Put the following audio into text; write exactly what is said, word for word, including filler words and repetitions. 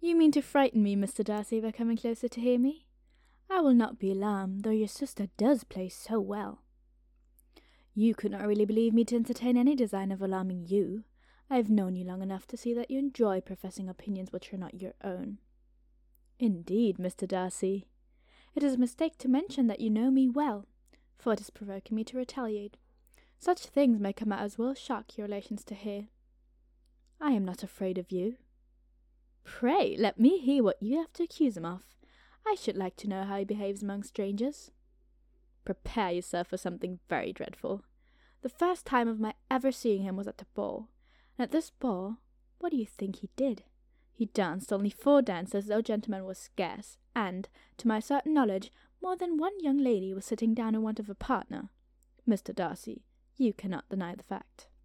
You mean to frighten me, Mister Darcy, by coming closer to hear me? I will not be alarmed, though your sister does play so well. You could not really believe me to entertain any design of alarming you. I have known you long enough to see that you enjoy professing opinions which are not your own. Indeed, Mister Darcy, it is a mistake to mention that you know me well, for it is provoking me to retaliate. Such things may come out as will shock your relations to hear. I am not afraid of you. Pray, let me hear what you have to accuse him of. I should like to know how he behaves among strangers. Prepare yourself for something very dreadful. The first time of my ever seeing him was at a ball, and at this ball, what do you think he did? He danced only four dances, though gentlemen were scarce, and, to my certain knowledge, more than one young lady was sitting down in want of a partner. Mister Darcy, you cannot deny the fact.